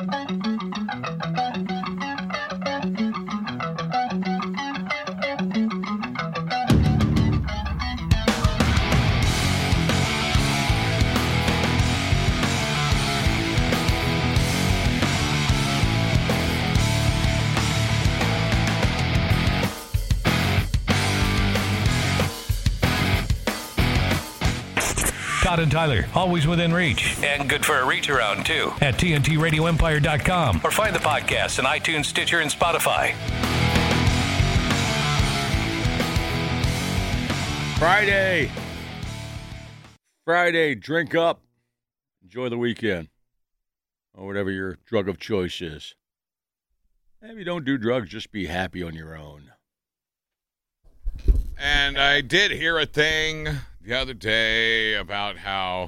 Todd and Tyler, always within reach. And good for a reach around, too. At TNTRadioEmpire.com. Or find the podcast on iTunes, Stitcher, and Spotify. Friday, drink up. Enjoy the weekend. Or whatever your drug of choice is. Maybe don't do drugs, just be happy on your own. And I did hear a thing the other day about how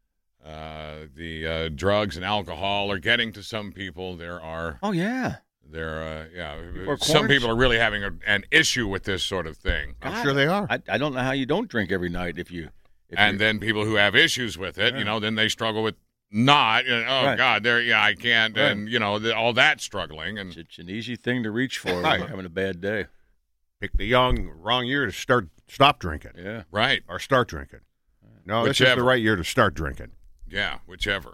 the drugs and alcohol are getting to some people. Oh, yeah. Some people are really having an issue with this sort of thing. I'm sure they are. I don't know how you don't drink every night then people who have issues with it, then they struggle with not. Right. God, I can't, right. And all that struggling. And it's an easy thing to reach for when you're having a bad day. Pick the wrong year to stop drinking. Yeah, right. Or start drinking. No, whichever. This is the right year to start drinking. Yeah, whichever.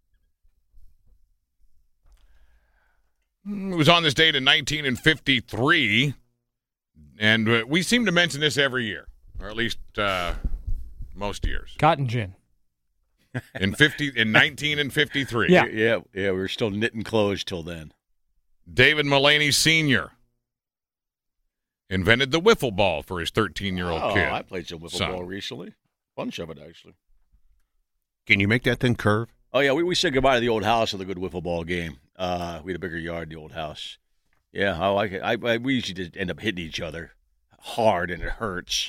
It was on this date in 1953, and we seem to mention this every year, or at least most years. Cotton gin. In 1953. Yeah. We were still knitting clothes till then. David Mulaney Sr. invented the wiffle ball for his 13-year-old kid. I played some wiffle ball recently. Bunch of it, actually. Can you make that thing curve? Oh, yeah, we said goodbye to the old house with a good wiffle ball game. We had a bigger yard in the old house. Yeah, I like it. We usually just end up hitting each other hard, and it hurts.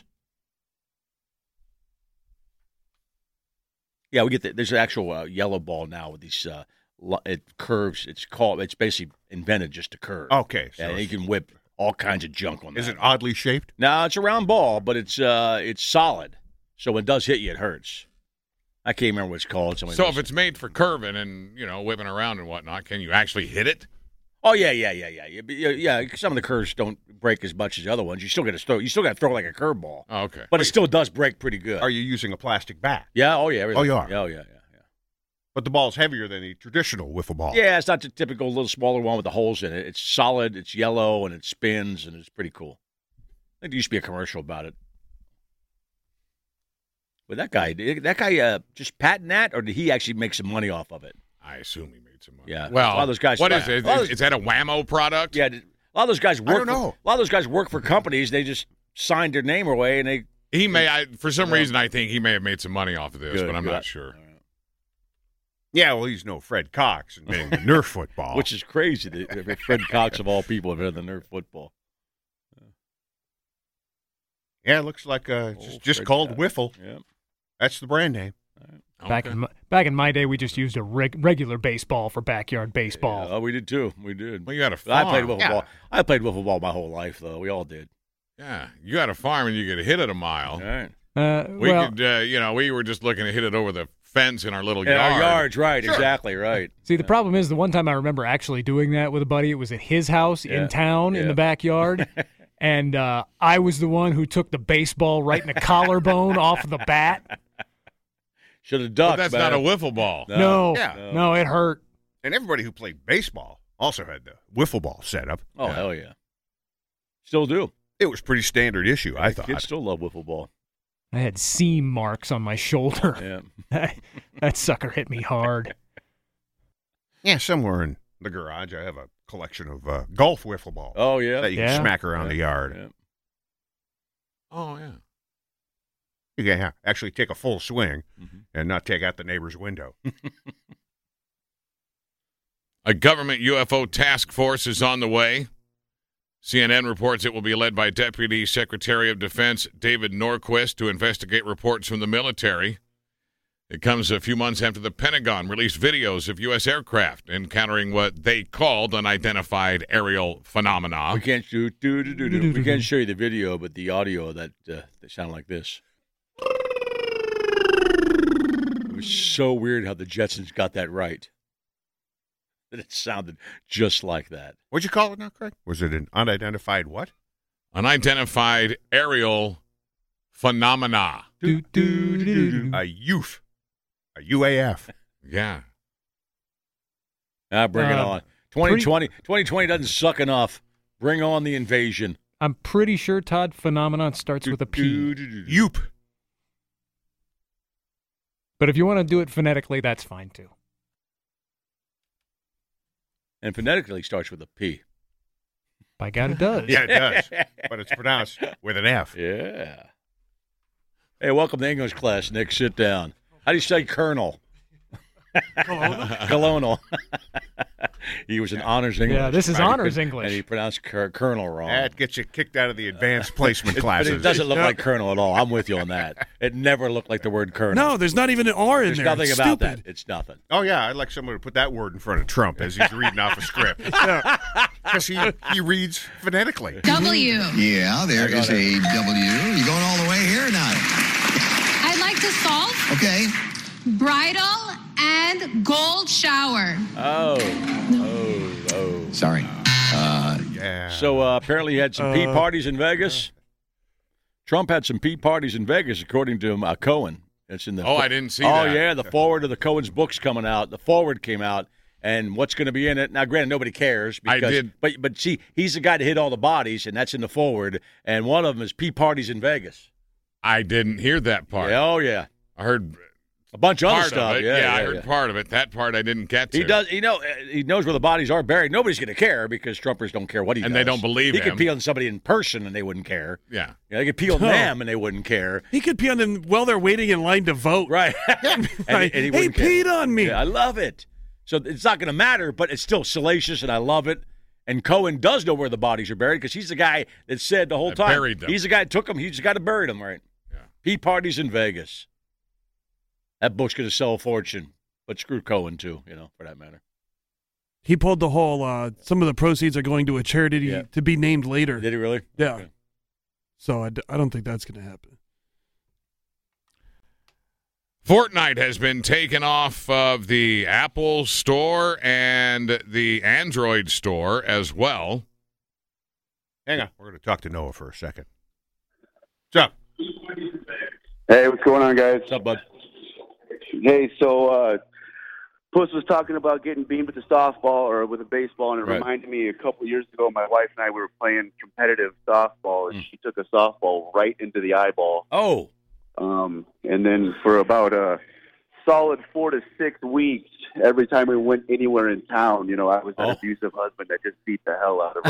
Yeah, we get there's an actual yellow ball now with these it curves. It's basically invented just to curve. Okay. So and you can whip all kinds of junk on that. Is it oddly shaped? No, it's a round ball, but it's solid. So when it does hit you, it hurts. I can't remember what it's called. So if it's made for curving and, whipping around and whatnot, can you actually hit it? Oh, yeah. Some of the curves don't break as much as the other ones. You still got to throw like a curveball. Oh, okay. But it still does break pretty good. Are you using a plastic bat? Yeah. Oh, yeah. Everything. Oh, you are? Oh, yeah. But the ball's heavier than the traditional wiffle ball. Yeah, it's not the typical little smaller one with the holes in it. It's solid, it's yellow, and it spins, and it's pretty cool. I think there used to be a commercial about it. But that guy just patent that, or did he actually make some money off of it? I assume he made some money. Yeah. Well, a lot of those guys. What is it? Is that a Whammo product? Yeah. A lot of those guys work. I don't know. A lot of those guys work for companies. They just signed their name away, and they. He may. For some reason, I think he may have made some money off of this, but I'm not sure. Yeah, well, he's no Fred Cox inventing the Nerf football. Which is crazy. Fred Cox, of all people, invented the Nerf football. Yeah, it looks like just called Cox. Wiffle. Yeah. That's the brand name. Okay. Back in my day, we just used a regular baseball for backyard baseball. Yeah, we did, too. We did. Well, you got a farm. I played wiffle ball. I played wiffle ball my whole life, though. We all did. Yeah, you got a farm and you could hit it a mile. All right. We were just looking to hit it over the fence in our little yard. Our yards, right? Sure. Exactly, right. See, the problem is the one time I remember actually doing that with a buddy. It was at his house in town in the backyard, and I was the one who took the baseball right in the collarbone off of the bat. Should have ducked. But that's not a wiffle ball. No, it hurt. And everybody who played baseball also had the wiffle ball set up. Oh, hell yeah. Still do. It was pretty standard issue, I thought. Kids still love wiffle ball. I had seam marks on my shoulder. Yeah. That sucker hit me hard. Yeah, somewhere in the garage I have a collection of golf wiffle balls. Oh, yeah. That you can smack around the yard. Yeah. Oh, yeah. You can actually take a full swing and not take out the neighbor's window. A government UFO task force is on the way. CNN reports it will be led by Deputy Secretary of Defense David Norquist to investigate reports from the military. It comes a few months after the Pentagon released videos of U.S. aircraft encountering what they called unidentified aerial phenomena. We can't show you the video, but the audio that they sound like this. It was so weird how the Jetsons got that right. It sounded just like that. What'd you call it now, Craig? Was it an unidentified what? Unidentified aerial phenomena. A UAF. A UAF. Yeah. Bring it on. 2020 doesn't suck enough. Bring on the invasion. I'm pretty sure, Todd, phenomenon starts with a P. Yoop. But if you want to do it phonetically, that's fine, too. And phonetically starts with a P. By God, it does. Yeah, it does. But it's pronounced with an F. Yeah. Hey, welcome to English class, Nick. Sit down. How do you say colonel? Colonel. He was an honors English. Yeah, this is honors English. And he pronounced colonel wrong. That gets you kicked out of the advanced placement classes. But it doesn't look like colonel at all. I'm with you on that. It never looked like the word colonel. No, there's not even an R in There's there. nothing It's about stupid. that. It's nothing. Oh, yeah, I'd like someone to put that word in front of Trump as he's reading off a script. Because he reads phonetically. W. Yeah, there is a W. You going all the way here or not? I'd like to solve Okay. bridal and gold shower. Oh. Sorry. Yeah. So apparently he had some pee parties in Vegas. Trump had some pee parties in Vegas, according to Cohen. It's in the. Oh, I didn't see Oh, that. yeah, the forward of the Cohen's book's coming out. The forward came out, and what's going to be in it? Now, granted, nobody cares. Because, I did. But see, he's the guy that hit all the bodies, and that's in the forward. And one of them is pee parties in Vegas. I didn't hear that part. Yeah, oh, yeah. I heard A bunch of other part stuff. of it. Yeah, I heard part of it. That part I didn't get to. He does. He knows where the bodies are buried. Nobody's going to care because Trumpers don't care what he does. And they don't believe he him. could pee on somebody in person and they wouldn't care. Yeah. They could pee on them and they wouldn't care. He could pee on them while they're waiting in line to vote. Right. and Hey, he wouldn't care. peed on me. Yeah, I love it. So it's not going to matter, but it's still salacious, and I love it. And Cohen does know where the bodies are buried because he's the guy that said the whole That time. buried them. He's the guy that took them. He's the guy that buried them, right? Yeah. Pee parties in Vegas. That book's going to sell a fortune. But screw Cohen, too, for that matter. He pulled the whole, some of the proceeds are going to a charity to be named later. Did he really? Yeah. Okay. So I don't think that's going to happen. Fortnite has been taken off of the Apple Store and the Android Store as well. Hang on. We're going to talk to Noah for a second. What's up? Hey, what's going on, guys? What's up, bud? Hey, so Puss was talking about getting beamed with a softball or with a baseball, and it Right. reminded me a couple years ago, my wife and I were playing competitive softball, and she took a softball right into the eyeball. Oh. And then for about a solid 4 to 6 weeks, every time we went anywhere in town, I was that abusive husband that just beat the hell out of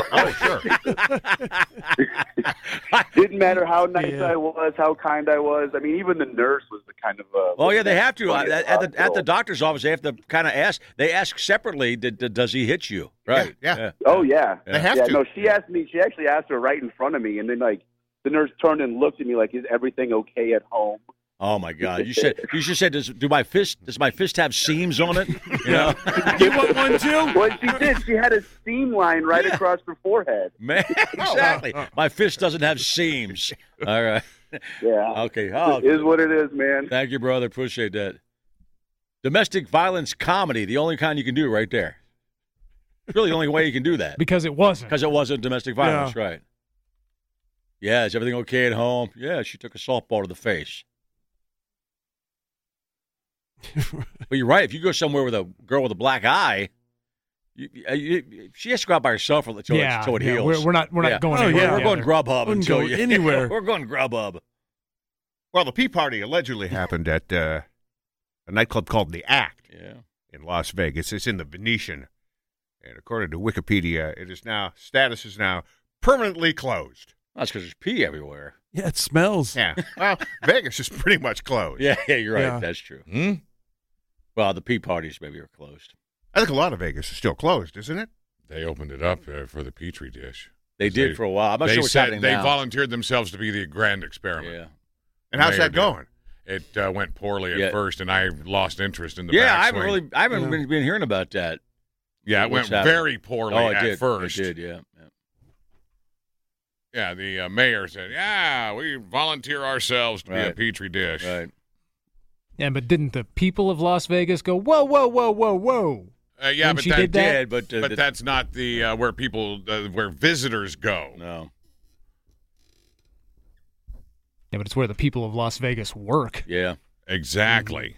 her. Didn't matter how nice I was, how kind I was. I mean, even the nurse was the kind of. Oh yeah, they have to at the doctor's office. They have to kind of ask. They ask separately. Does he hit you? Right. Yeah. Oh yeah. They have to. No, she asked me. She actually asked her right in front of me, and then the nurse turned and looked at me like, "Is everything okay at home?" Oh my God! You should say, does my fist have seams on it? You want one too? Well, she did. She had a seam line right across her forehead. Man, exactly. My fist doesn't have seams. All right. Yeah. Okay. It is what it is, man. Thank you, brother. Appreciate that. Domestic violence comedy, the only kind you can do right there. It's really the only way you can do that. Because it wasn't. Because it wasn't domestic violence, right. Yeah, is everything okay at home? Yeah, she took a softball to the face. But you're right. If you go somewhere with a girl with a black eye, she has to go out by herself until it heals. We're not going anywhere. We're going Grubhub until anywhere. We're going Grubhub. Well, the Pee Party allegedly happened at a nightclub called The Act in Las Vegas. It's in the Venetian. And according to Wikipedia, status is now permanently closed. That's because there's pee everywhere. Yeah, it smells. Yeah. Well, Vegas is pretty much closed. Yeah, you're right. Yeah. That's true. Well, the pee parties maybe are closed. I think a lot of Vegas is still closed, isn't it? They opened it up for the Petri dish. They did for a while. I'm not they sure what's said happening they now. volunteered themselves to be the grand experiment. Yeah. And how's Mayor that going? It went poorly at first, and I lost interest in the I backswing. haven't been hearing about that. Yeah, it went very poorly at first. It did, yeah. Yeah, the mayor said, we volunteer ourselves to be a Petri dish. Right. Yeah, but didn't the people of Las Vegas go, whoa, whoa, whoa, whoa, whoa? Yeah, when but she that did that? did, but that's not the where people where visitors go. No. Yeah, but it's where the people of Las Vegas work. Yeah. Exactly.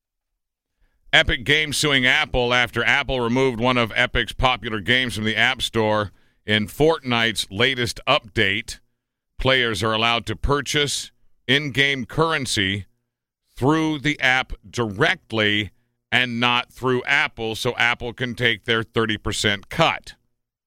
Epic Games suing Apple after Apple removed one of Epic's popular games from the App Store in Fortnite's latest update. Players are allowed to purchase in-game currency through the app directly and not through Apple, so Apple can take their 30% cut.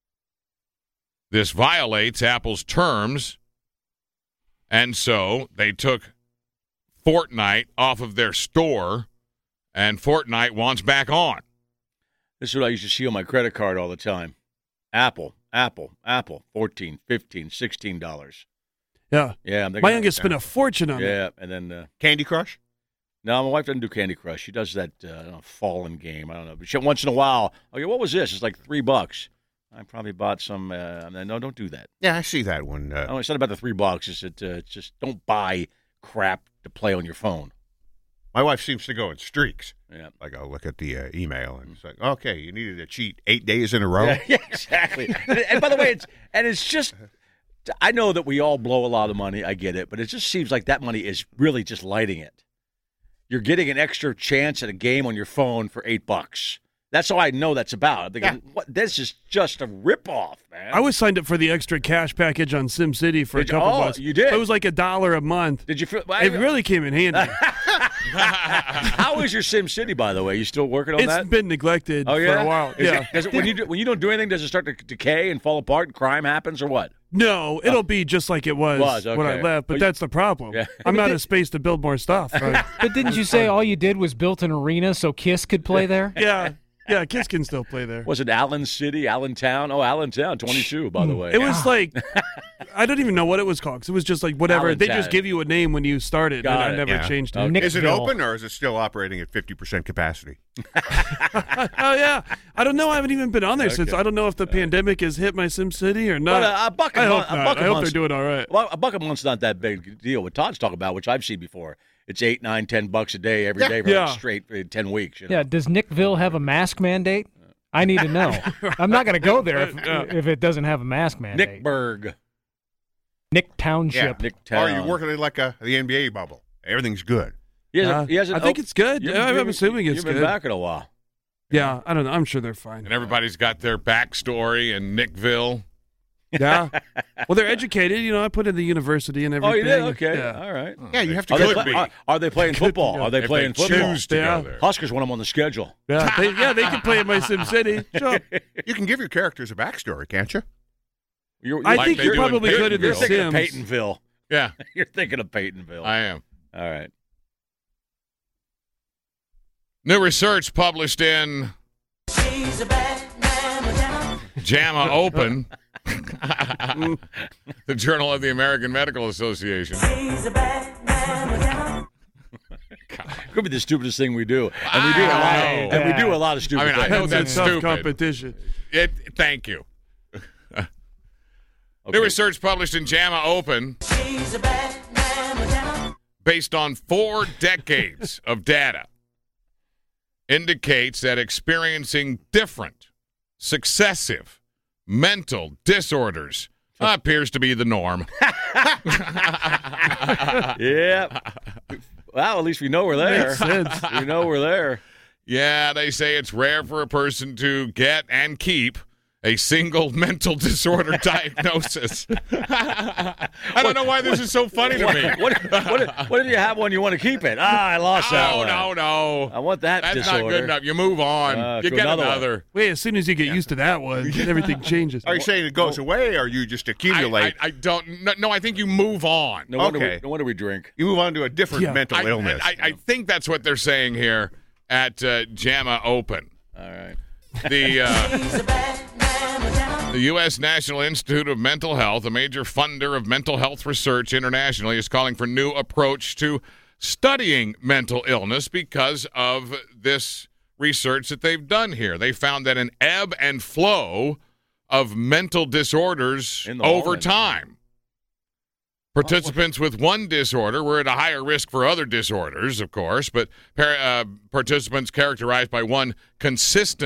This violates Apple's terms, and so they took Fortnite off of their store, and Fortnite wants back on. This is what I used to see on my credit card all the time. Apple, $14, $15, $16. Yeah. Yeah. My youngest spent a fortune on it. Yeah, and then Candy Crush? No, my wife doesn't do Candy Crush. She does that Fallen game. I don't know. But she, once in a while, okay, what was this? It's like $3. I probably bought some. No, don't do that. Yeah, I see that one. It's not about the $3. It's that just don't buy crap to play on your phone. My wife seems to go in streaks. Yeah. Like I'll look at the email and it's like, okay, you needed to cheat 8 days in a row. Yeah, exactly. And by the way, it's just. I know that we all blow a lot of money. I get it, but it just seems like that money is really just lighting it. You're getting an extra chance at a game on your phone for $8. That's all I know that's about. I'm thinking, what? This is just a ripoff, man. I was signed up for the extra cash package on SimCity for a couple months. You did? It was like $1 a month. Did you feel? It really came in handy. How is your SimCity, by the way? You still working on that? It's been neglected for a while. When you don't do anything, does it start to decay and fall apart and crime happens or what? No, it'll be just like it was when I left, but that's the problem. Yeah. I'm out of space to build more stuff. Right? But didn't you say all you did was built an arena so Kiss could play there? Yeah, Kiss can still play there. Was it Allen City, Allentown? Oh, Allentown, 22, by the way. It was like, I don't even know what it was called. 'Cause it was just like whatever. Allentown. They just give you a name when you started, and I never changed it. Okay. Is it open or is it still operating at 50% capacity? Oh, yeah. I don't know. I haven't even been on there since. I don't know if the pandemic has hit my SimCity or not. But a buck a month. I hope they're doing all right. Well, a buck a month's not that big a deal. What Todd's talking about, which I've seen before, it's $8, $9, $10 a day every day for like straight 10 weeks. You know? Yeah. Does Nickville have a mask mandate? I need to know. I'm not going to go there if it doesn't have a mask mandate. Nickburg. Nick Township. Nick Town. Or are you working in like the NBA bubble? Everything's good. I think it's good. I'm assuming it's good. You've been back in a while. Yeah, I don't know. I'm sure they're fine. And everybody's got their backstory in Nickville. Yeah. Well, they're educated. You know, I put in the university and everything. Oh, you did? Okay. Yeah. All right. Yeah, you have to Are they playing football? Are they playing football? Choose to go there. Huskers want them on the schedule. Yeah, they can play in my SimCity. Sure. You can give your characters a backstory, can't you? I think you probably could in The Sims. You're Sims. thinking of Peytonville. Yeah. You're thinking of Peytonville. I am. All right. New research published in JAMA Open, the Journal of the American Medical Association. Could be the stupidest thing we do, and we do a lot. And we do a lot of stupid things. I know that's tough stupid. competition. Thank you. New research published in JAMA Open, based on 4 decades of data, indicates that experiencing different, successive mental disorders appears to be the norm. Yeah. Well, at least we know we're there. Makes sense. We know we're there. Yeah, they say it's rare for a person to get and keep a single mental disorder diagnosis. I don't know why this is so funny to me. What if you have one you want to keep it? I lost that one. No. I want that That's disorder. not good enough. You move on. You to get another another. Wait, as soon as you get used to that one, everything changes. Are you saying it goes away or you just accumulate? I don't. No, I think you move on. No wonder we drink. You move on to a different mental illness. I think that's what they're saying here at JAMA Open. All right. The U.S. National Institute of Mental Health, a major funder of mental health research internationally, is calling for new approach to studying mental illness because of this research that they've done here. They found that an ebb and flow of mental disorders over time. Participants with one disorder were at a higher risk for other disorders, of course, but participants characterized by one consistent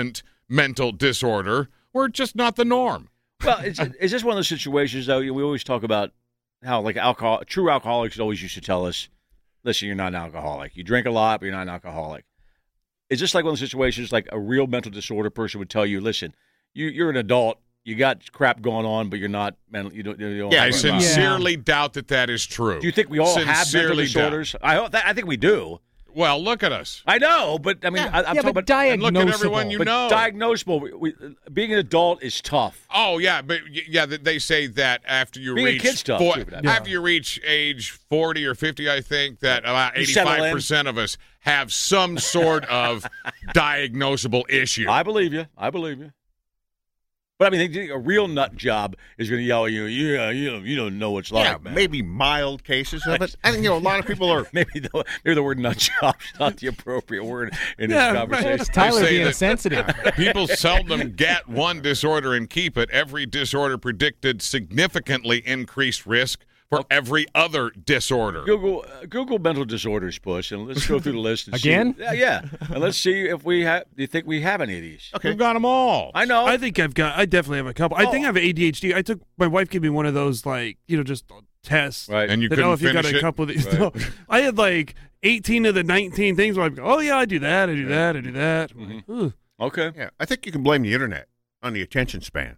mental disorder. We're just not the norm. Well, is this one of those situations, though? We always talk about how, like, true alcoholics always used to tell us, listen, you're not an alcoholic. You drink a lot, but you're not an alcoholic. Is this like one of those situations like a real mental disorder person would tell you, listen, you're an adult, you got crap going on, but you're not mental. You don't I sincerely doubt that is true. Do you think we all have mental disorders? I think we do. Well, look at us. I know, but I mean, I'm talking about diagnosable. And look at everyone you know. Diagnosable. Being an adult is tough. Oh yeah, but they say that after you being reach a kid's tough, after you reach age 40 or 50, I think that about 85% of us have some sort of diagnosable issue. I believe you. But I mean, a real nut job is going to yell at you. Yeah, you don't know what it's like, man. Maybe mild cases of it. I think a lot of people are. maybe the word nut job is not the appropriate word in this conversation. It's Tyler being sensitive. People seldom get one disorder and keep it. Every disorder predicted significantly increased risk for every other disorder. Google mental disorders, Puss, and let's go through the list. And Again? See, yeah, and let's see if we have. Do you think we have any of these? Okay, we've got them all. I know. I think I definitely have a couple. I think I have ADHD. My wife gave me one of those, like, just tests. Right. And you couldn't if you got a couple of these. Right. No, I had like 18 of the 19 things where I go, oh yeah, I do that, I do that, I do that. Mm-hmm. Okay. Yeah, I think you can blame the internet on the attention span.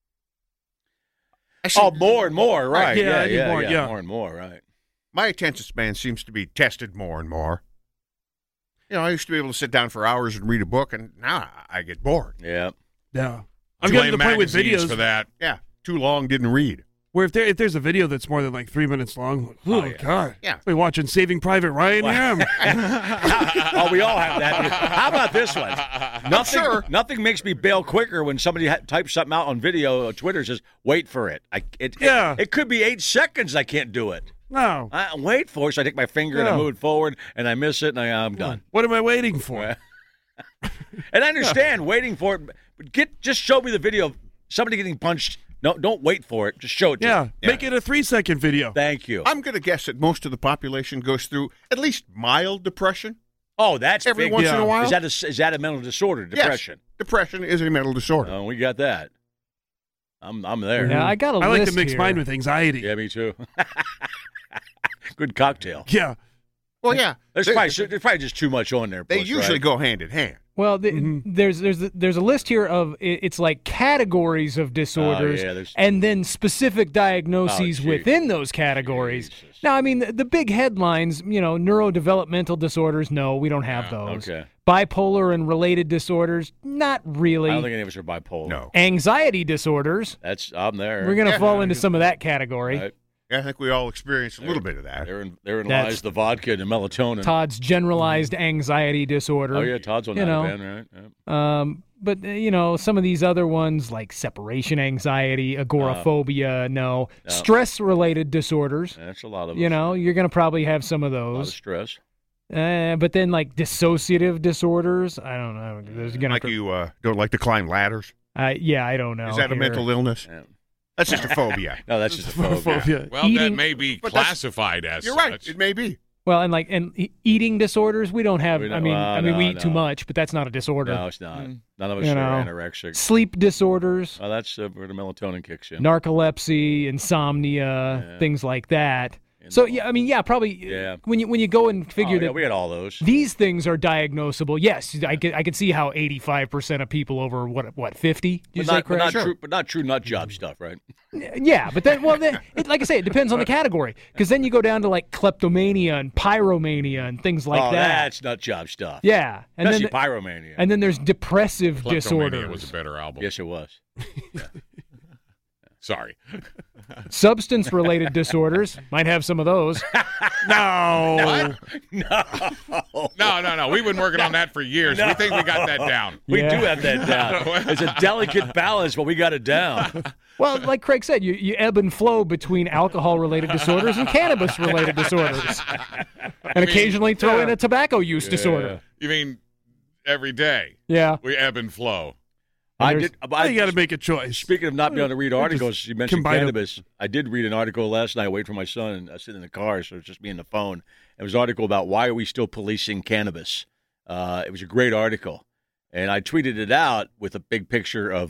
More and more, right? Yeah, more and more, right? My attention span seems to be tested more and more. I used to be able to sit down for hours and read a book, and now I get bored. Yeah. Yeah. I'm getting to the point with videos for that. Yeah, too long, didn't read. Where if there's a video that's more than like 3 minutes long, God. Yeah. Are we watching Saving Private Ryan here? We all have that. How about this one? Nothing makes me bail quicker when somebody types something out on video or Twitter says, wait for it. It could be 8 seconds I can't do it. No. I wait for it, so I take my finger and I move it forward, and I miss it, and I'm done. What am I waiting for? And I understand waiting for it, but just show me the video of somebody getting punched. No, don't wait for it. Just show it to me. Make it a 3-second video. Thank you. I'm going to guess that most of the population goes through at least mild depression. Oh, that's every big. once in a while. Is that a mental disorder? Depression. Yes. Depression is a mental disorder. Oh, we got that. I'm there. Yeah, I got a list. I like to mix here. mine with anxiety. Yeah, me too. Good cocktail. Yeah. Well, yeah. There's probably just too much on there. They usually go hand in hand. Well, there's a list here of it's like categories of disorders, and then specific diagnoses within those categories. Jesus. Now, I mean, the big headlines, neurodevelopmental disorders. No, we don't have those. Okay. Bipolar and related disorders, not really. I don't think any of us are bipolar. No. Anxiety disorders. I'm there. We're gonna fall into some of that category. Right. Yeah, I think we all experience a little bit of that. Therein lies the vodka and the melatonin. Todd's generalized anxiety disorder. Oh, yeah, Todd's on that band, right? Yep. But, some of these other ones like separation anxiety, agoraphobia, no. Stress-related disorders. That's a lot of you're going to probably have some of those. A lot of stress. But then, like, dissociative disorders, I don't know. There's gonna you don't like to climb ladders? Yeah, I don't know. Is that a mental illness? Yeah. That's just a phobia. No, that's just a phobia. Well, that may be classified as You're such. right. It may be. Well, and eating disorders, we don't have. We eat too no. much, but that's not a disorder. No, it's not. None of us are anorexic. Sleep disorders. Oh, that's where the melatonin kicks in. Narcolepsy, insomnia, things like that. So probably. Yeah. When you go and figure that we had all those. These things are diagnosable. Yes, I could see how 85% of people over what 50. But not true nut job stuff, right? Yeah, but then like I say, it depends on the category, because then you go down to like kleptomania and pyromania and things like that. That's nut job stuff. Yeah, and especially pyromania. And then there's depressive disorders. Kleptomania was a better album. Yes, it was. Sorry. Substance-related disorders might have some of those. No. No. We've been working on that for years. We think we got that down. We do have that down. It's a delicate balance, but we got it down. Well, like Craig said, you ebb and flow between alcohol-related disorders and cannabis-related disorders. And occasionally throw in a tobacco use disorder. You mean every day? Yeah. We ebb and flow. You got to make a choice. Speaking of not being able to read articles, you mentioned cannabis. I did read an article last night. I waited for my son, and I was sitting in the car, so it was just me and the phone. It was an article about why are we still policing cannabis. It was a great article. And I tweeted it out with a big picture of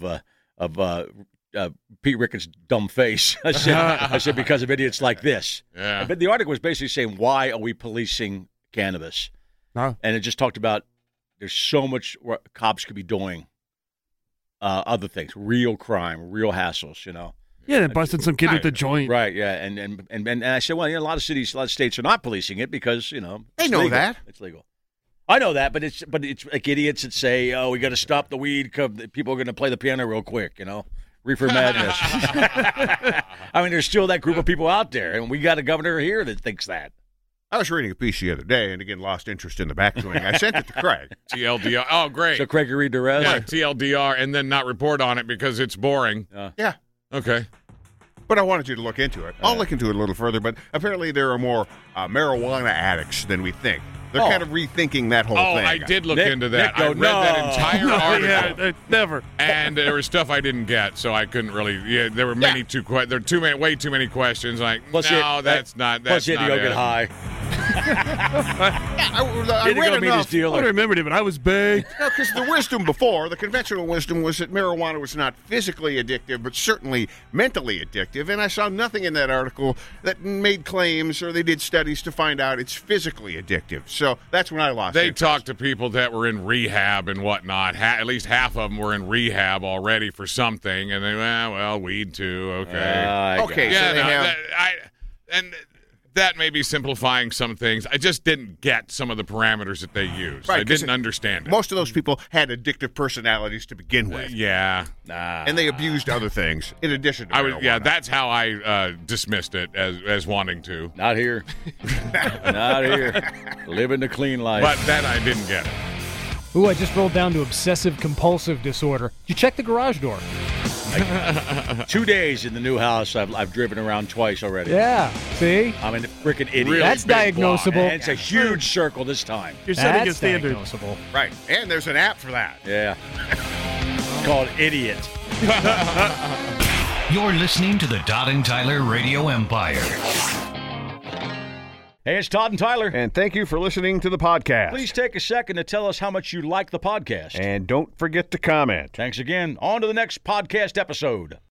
Pete Ricketts' dumb face. I said because of idiots like this. Yeah. But the article was basically saying, why are we policing cannabis? No. And it just talked about there's so much cops could be doing other things, real crime, real hassles, Yeah, they busted some kid with a joint. Right, yeah. And I said, well, a lot of cities, a lot of states are not policing it because, they know legal. that. It's legal. I know that, but it's like idiots that say, oh, we got to stop the weed because people are going to play the piano real quick, Reefer madness. I mean, there's still that group of people out there, and we got a governor here that thinks that. I was reading a piece the other day, and again, lost interest in the backswing. I sent it to Craig. TLDR. Oh, great. So Craig can read the rest? Yeah, TLDR, and then not report on it because it's boring. Yeah. Okay. But I wanted you to look into it. I'll look into it a little further, but apparently there are more marijuana addicts than we think. They're kind of rethinking that whole thing. Oh, I did look into that. Nick, I read that entire article. Yeah, never. And there was stuff I didn't get, so I couldn't really. Yeah, there were way too many questions. Like, plus that's not. Plus, you had to go get high. I read go meet his enough. dealer. I remembered it, but I was big. Because the wisdom before, the conventional wisdom was that marijuana was not physically addictive, but certainly mentally addictive. And I saw nothing in that article that made claims or they did studies to find out it's physically addictive. So that's when I lost They interest. talked to people that were in rehab and whatnot. At least half of them were in rehab already for something, and they well, weed too. Okay. Okay, Yeah, so they have... that may be simplifying some things. I just didn't get some of the parameters that they used. Right, I didn't understand it. Most of those people had addictive personalities to begin with. Yeah. And they abused other things in addition to marijuana. Yeah, that's how I dismissed it as wanting to. Not here. Not here. Living the clean life. But that I didn't get it. Ooh, I just rolled down to obsessive-compulsive disorder. You check the garage door. 2 days in the new house, I've driven around twice already. Yeah, see? I'm a freaking idiot. Really That's big block. diagnosable. And it's a huge circle this time. You're setting a That's standard. diagnosable. Right. And there's an app for that. Yeah. It's called Idiot. You're listening to the Todd and Tyler Radio Empire. Hey, it's Todd and Tyler. And thank you for listening to the podcast. Please take a second to tell us how much you like the podcast. And don't forget to comment. Thanks again. On to the next podcast episode.